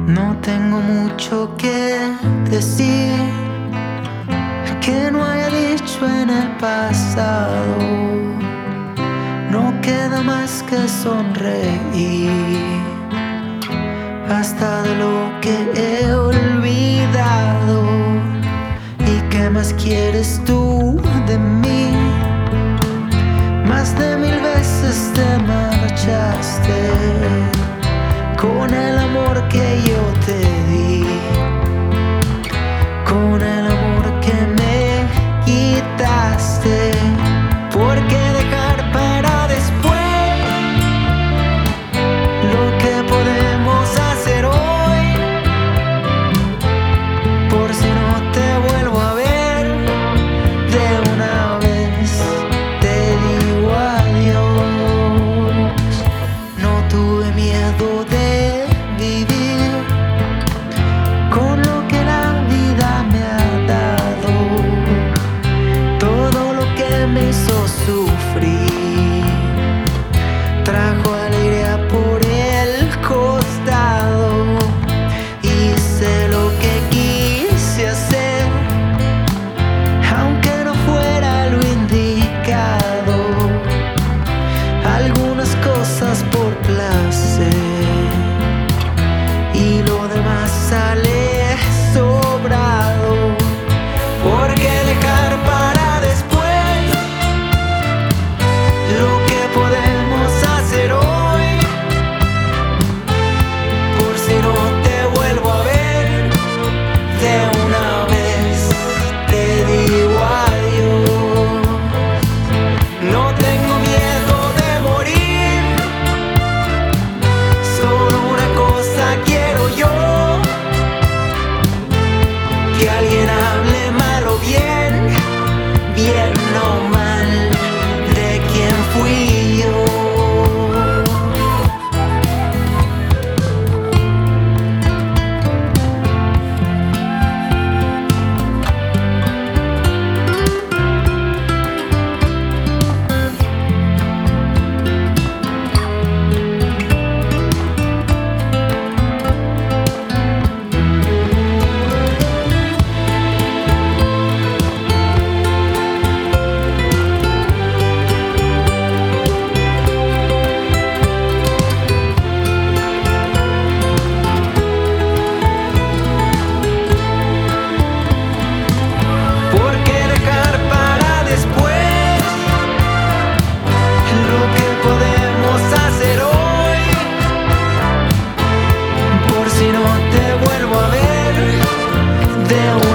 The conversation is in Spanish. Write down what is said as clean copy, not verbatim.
No tengo mucho que decir que no haya dicho en el pasado. No queda más que sonreír hasta de lo que he olvidado. ¿Y qué más quieres tú de mí? Más de 1000 veces te marchaste con el amor que yo te di, con el amor que me quitaste. ¿Por qué dejar para después lo que podemos hacer hoy? Por si no te vuelvo a ver, de una vez te digo adiós. No tuve miedo de vivir con lo que la vida me ha dado, todo lo que me hizo sufrir trajo alegría por el costado. Hice lo que quise hacer, aunque no fuera lo indicado. Algunas cosas por placer y lo demás sale sobrado. ¿Por qué dejar para después lo que podemos hacer hoy? Por si no te vuelvo a ver, de una vez te digo adiós. No tengo miedo de morir, solo una cosa quiero yo: que alguien hable mal o bien, bien o mal, de quién fui yo. ¿Por qué dejar para después lo que podemos hacer hoy? Por si no te vuelvo a ver, de